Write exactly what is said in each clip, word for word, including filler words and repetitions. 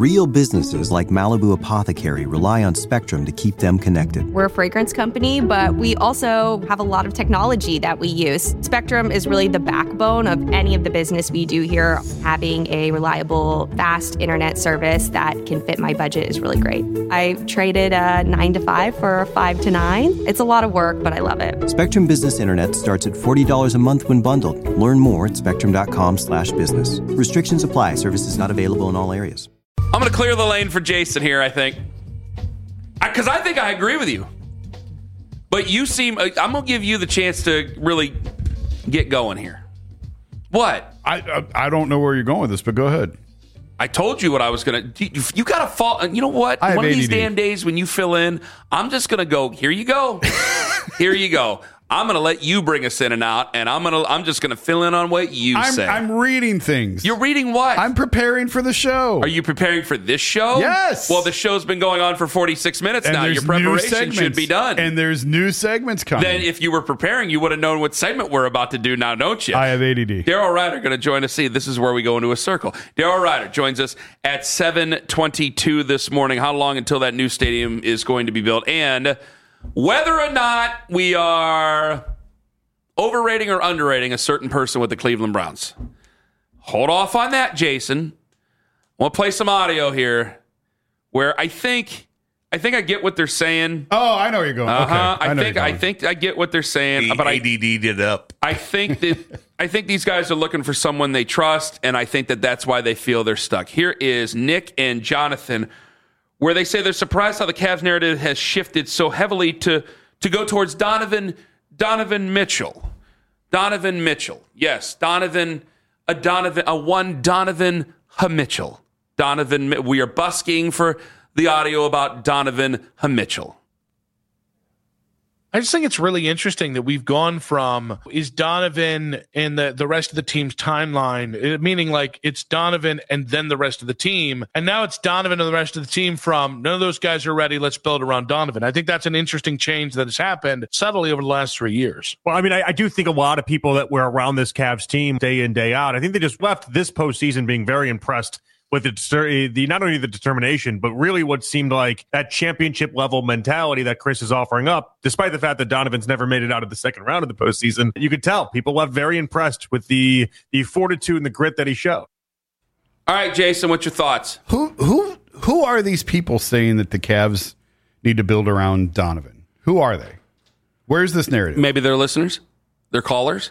Real businesses like Malibu Apothecary rely on Spectrum to keep them connected. We're a fragrance company, but we also have a lot of technology that we use. Spectrum is really the backbone of any of the business we do here. Having a reliable, fast internet service that can fit my budget is really great. I traded a nine to five for a five to nine. It's a lot of work, but I love it. Spectrum Business Internet starts at forty dollars a month when bundled. Learn more at spectrum.com slash business. Restrictions apply. Services not available in all areas. I'm going to clear the lane for Jason here, I think. Because I, I think I agree with you. But you seem... I'm going to give you the chance to really get going here. What? I, I I don't know where you're going with this, but go ahead. I told you what I was going to... You, you got to fall... You know what? I have One of these A D D. damn days when you fill in, I'm just going to go, here you go. Here you go. I'm going to let you bring us in and out, and I'm going to. I'm just going to fill in on what you I'm, say. I'm reading things. You're reading what? I'm preparing for the show. Are you preparing for this show? Yes. Well, the show's been going on for forty-six minutes And now. there's Your new preparation segments. should be done. And there's new segments coming. Then if you were preparing, you would have known what segment we're about to do now, don't you? I have A D D. Daryl Ryder going to join us. See, this is where we go into a circle. Daryl Ryder joins us at seven twenty-two this morning. How long until that new stadium is going to be built? And whether or not we are overrating or underrating a certain person with the Cleveland Browns. Hold off on that, Jason. We'll play some audio here where I think I think I get what they're saying. Oh, I know where you're going. Uh-huh. Okay. I, I know think you're I going. think I get what they're saying. He but I A D D'd it up. I think that I think these guys are looking for someone they trust, and I think that that's why they feel they're stuck. Here is Nick and Jonathan, where they say they're surprised how the Cavs narrative has shifted so heavily to to go towards Donovan Donovan Mitchell. Donovan Mitchell. Yes, Donovan, a Donovan, a one Donovan Mitchell. Donovan, we are busking for the audio about Donovan Mitchell. I just think it's really interesting that we've gone from is Donovan and the, the rest of the team's timeline, it- meaning like it's Donovan and then the rest of the team. And now it's Donovan and the rest of the team from none of those guys are ready. Let's build around Donovan. I think that's an interesting change that has happened subtly over the last three years. Well, I mean, I, I do think a lot of people that were around this Cavs team day in, day out, I think they just left this postseason being very impressed with the, the not only the determination, but really what seemed like that championship level mentality that Chris is offering up, despite the fact that Donovan's never made it out of the second round of the postseason. You could tell people left very impressed with the the fortitude and the grit that he showed. All right, Jason, what's your thoughts? Who who who are these people saying that the Cavs need to build around Donovan? Who are they? Where's this narrative? Maybe they're listeners? They're callers?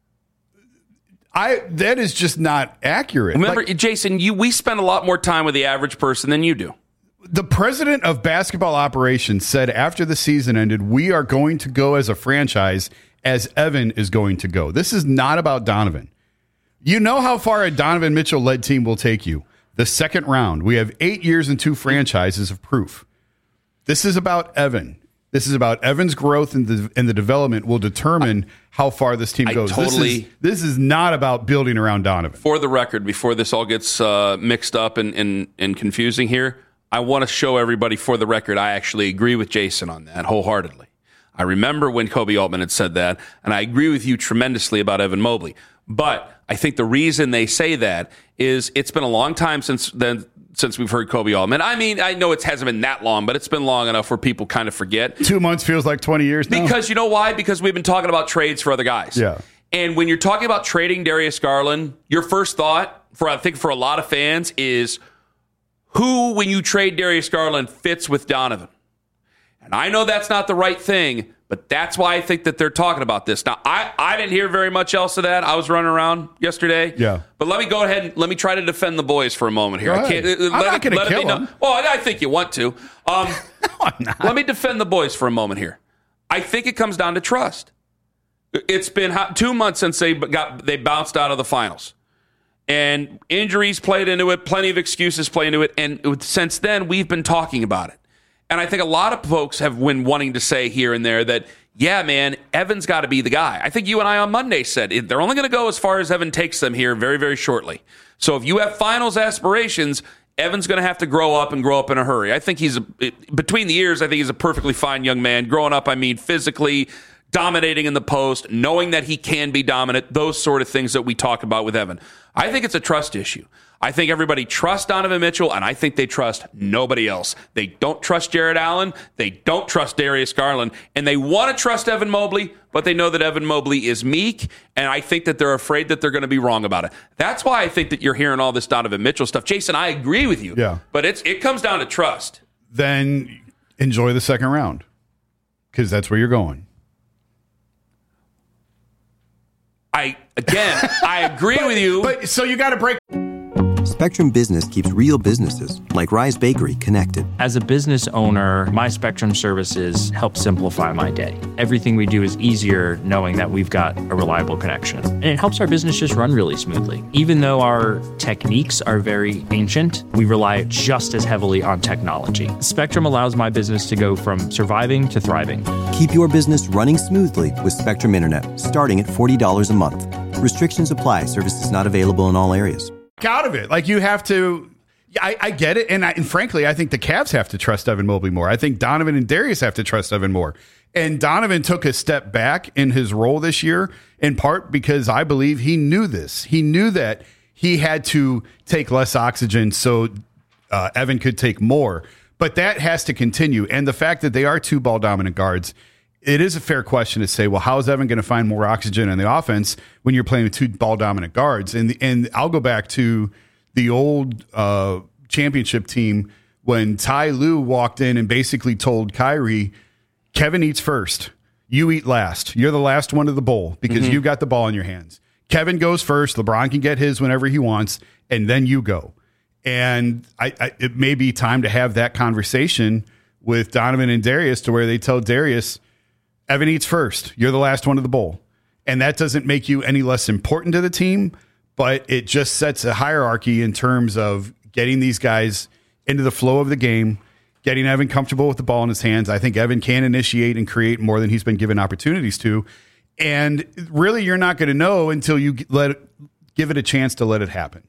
I that is just not accurate. Remember, Like, Jason, you we spend a lot more time with the average person than you do. the president of basketball operations said after the season ended, we are going to go as a franchise as Evan is going to go. This is not about Donovan. You know how far a Donovan Mitchell-led team will take you. The second round. We have eight years and two franchises of proof. This is about Evan. This is about Evan's growth and the and the development will determine how far this team I goes. totally- This is, this is not about building around Donovan. For the record, before this all gets uh, mixed up and, and, and confusing here, I want to show everybody for the record, I actually agree with Jason on that wholeheartedly. I remember when Kobe Altman had said that, and I agree with you tremendously about Evan Mobley. But I think the reason they say that is it's been a long time since then. Since we've heard Kobe Altman. I mean, I know it hasn't been that long, but it's been long enough where people kind of forget. Two months feels like twenty years now. Because you know why? Because we've been talking about trades for other guys. Yeah. And when you're talking about trading Darius Garland, your first thought, for I think for a lot of fans, is who, when you trade Darius Garland, fits with Donovan. And I know that's not the right thing, but that's why I think that they're talking about this. Now, I, I didn't hear very much else of that. I was running around yesterday. Yeah. But let me go ahead and let me try to defend the boys for a moment here. Go I can't. ahead. uh, I'm let not it- gonna let it kill be known- them. Well, I think you want to. Um, No, I'm not. let me defend the boys for a moment here. I think it comes down to trust. It's been ho- two months since they got they bounced out of the finals, and injuries played into it. Plenty of excuses play into it, and since then we've been talking about it. And I think a lot of folks have been wanting to say here and there that, yeah, man, Evan's got to be the guy. I think you and I on Monday said it, they're only going to go as far as Evan takes them here very, very shortly. So if you have finals aspirations, Evan's going to have to grow up and grow up in a hurry. I think he's, a, it, between the years, I think he's a perfectly fine young man. Growing up, I mean, physically, dominating in the post, knowing that he can be dominant, those sort of things that we talk about with Evan. I think it's a trust issue. I think everybody trusts Donovan Mitchell, and I think they trust nobody else. They don't trust Jared Allen. They don't trust Darius Garland. And they want to trust Evan Mobley, but they know that Evan Mobley is meek, and I think that they're afraid that they're going to be wrong about it. That's why I think that you're hearing all this Donovan Mitchell stuff. Jason, I agree with you. Yeah. But it's it comes down to trust. Then enjoy the second round, because that's where you're going. I, again, I agree but, with you. But so you got to break. Spectrum Business keeps real businesses, like Rise Bakery, connected. As a business owner, my Spectrum services help simplify my day. Everything we do is easier knowing that we've got a reliable connection. And it helps our business just run really smoothly. Even though our techniques are very ancient, we rely just as heavily on technology. Spectrum allows my business to go from surviving to thriving. Keep your business running smoothly with Spectrum Internet, starting at forty dollars a month. Restrictions apply. Services not available in all areas. Out of it. Like, you have to, I, I get it. And, I, and frankly, I think the Cavs have to trust Evan Mobley more. I think Donovan and Darius have to trust Evan more. And Donovan took a step back in his role this year, in part because I believe he knew this. He knew that he had to take less oxygen so uh, Evan could take more. But that has to continue. And the fact that they are two ball dominant guards, it is a fair question to say, well, how is Evan going to find more oxygen in the offense when you're playing with two ball dominant guards? And and I'll go back to the old uh, championship team when Ty Lue walked in and basically told Kyrie, Kevin eats first. You eat last. You're the last one to the bowl because mm-hmm. you've got the ball in your hands. Kevin goes first. LeBron can get his whenever he wants, and then you go. And I, I, it may be time to have that conversation with Donovan and Darius, to where they tell Darius, Evan eats first. You're the last one to the bowl. And that doesn't make you any less important to the team, but it just sets a hierarchy in terms of getting these guys into the flow of the game, getting Evan comfortable with the ball in his hands. I think Evan can initiate and create more than he's been given opportunities to. And really, you're not going to know until you let it, give it a chance to let it happen.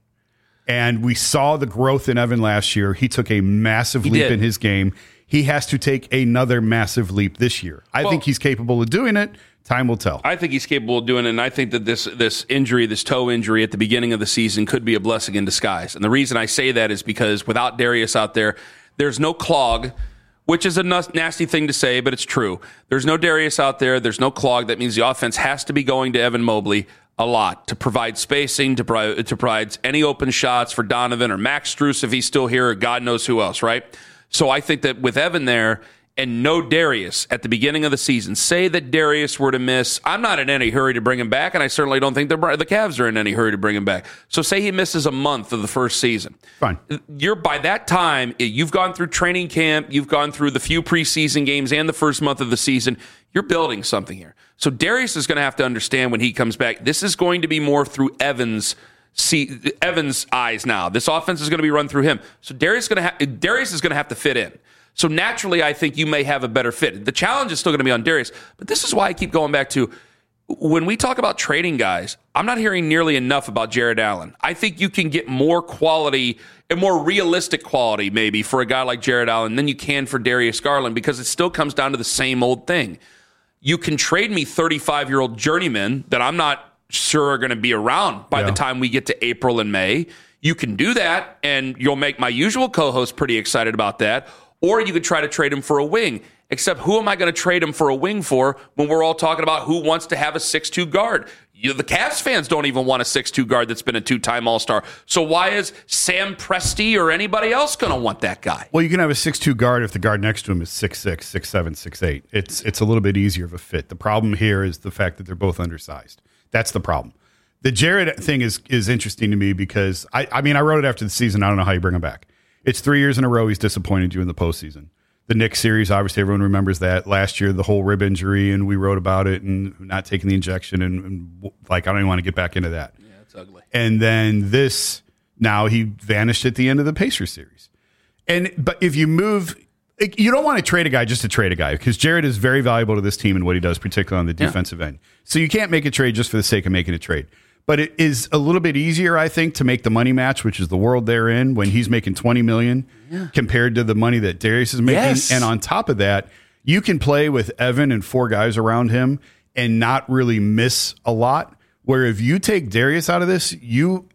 And we saw the growth in Evan last year. He took a massive He leap did. in his game. He has to take another massive leap this year. I Well, think he's capable of doing it. Time will tell. I think he's capable of doing it, and I think that this this injury, this toe injury at the beginning of the season, could be a blessing in disguise. And the reason I say that is because without Darius out there, there's no clog, which is a nasty thing to say, but it's true. There's no Darius out there. There's no clog. That means the offense has to be going to Evan Mobley a lot to provide spacing, to, pro- to provide any open shots for Donovan or Max Strus if he's still here, or God knows who else, right? So I think that with Evan there and no Darius at the beginning of the season, say that Darius were to miss, I'm not in any hurry to bring him back, and I certainly don't think the, the Cavs are in any hurry to bring him back. So say he misses a month of the first season. Fine. You're by that time, you've gone through training camp, you've gone through the few preseason games and the first month of the season. You're building something here. So Darius is going to have to understand when he comes back, this is going to be more through Evans' See Evans' eyes now. This offense is going to be run through him. So Darius is going to have Darius is going to have to fit in. So naturally, I think you may have a better fit. The challenge is still going to be on Darius, but this is why I keep going back to when we talk about trading guys. I'm not hearing nearly enough about Jared Allen. I think you can get more quality and more realistic quality maybe for a guy like Jared Allen than you can for Darius Garland, because it still comes down to the same old thing. You can trade me thirty-five-year-old journeymen that I'm not sure are going to be around by yeah. the time we get to April and May. You can do that, and you'll make my usual co-host pretty excited about that. Or you could try to trade him for a wing. Except who am I going to trade him for a wing for when we're all talking about who wants to have a six two guard? You, the Cavs fans don't even want a six two guard that's been a two-time All-Star. So why is Sam Presti or anybody else going to want that guy? Well, you can have a six two guard if the guard next to him is six six, six seven, six eight. It's, it's a little bit easier of a fit. The problem here is the fact that they're both undersized. That's the problem. The Jared thing is is interesting to me because, I, I mean, I wrote it after the season. I don't know how you bring him back. It's three years in a row he's disappointed you in the postseason. The Knicks series, obviously, everyone remembers that. Last year, the whole rib injury, and we wrote about it, and not taking the injection, and, and like, I don't even want to get back into that. Yeah, it's ugly. And then this, now he vanished at the end of the Pacers series. And but if you move, you don't want to trade a guy just to trade a guy, because Jared is very valuable to this team and what he does, particularly on the defensive yeah. end. So you can't make a trade just for the sake of making a trade. But it is a little bit easier, I think, to make the money match, which is the world they're in, when he's making twenty million dollars yeah. compared to the money that Darius is making. Yes. And on top of that, you can play with Evan and four guys around him and not really miss a lot. Where if you take Darius out of this, you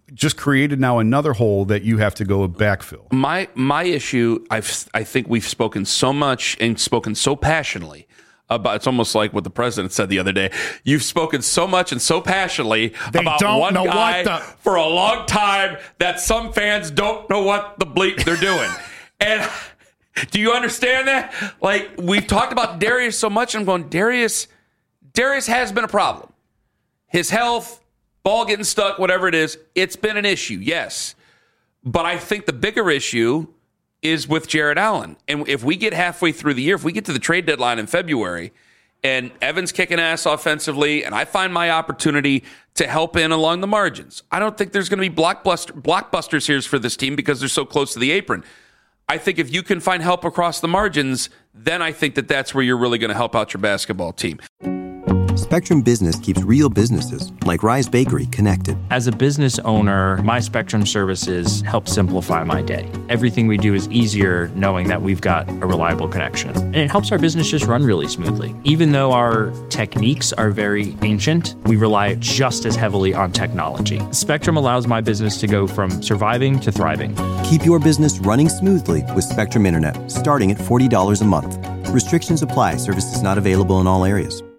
just created now another hole that you have to go backfill. My my issue, I've I think we've spoken so much and spoken so passionately about. It's almost like what the president said the other day. You've spoken so much and so passionately They about don't one know guy what the- for a long time that some fans don't know what the bleep they're doing. And do you understand that? Like, we've talked about Darius so much. I'm going, Darius, Darius has been a problem. His health, ball getting stuck, whatever it is, it's been an issue, yes. But I think the bigger issue is with Jared Allen. And if we get halfway through the year, if we get to the trade deadline in February, and Evan's kicking ass offensively, and I find my opportunity to help in along the margins, I don't think there's going to be blockbuster, blockbusters here for this team because they're so close to the apron. I think if you can find help across the margins, then I think that that's where you're really going to help out your basketball team. Spectrum Business keeps real businesses, like Rise Bakery, connected. As a business owner, my Spectrum services help simplify my day. Everything we do is easier knowing that we've got a reliable connection. And it helps our business just run really smoothly. Even though our techniques are very ancient, we rely just as heavily on technology. Spectrum allows my business to go from surviving to thriving. Keep your business running smoothly with Spectrum Internet, starting at forty dollars a month. Restrictions apply. Services not available in all areas.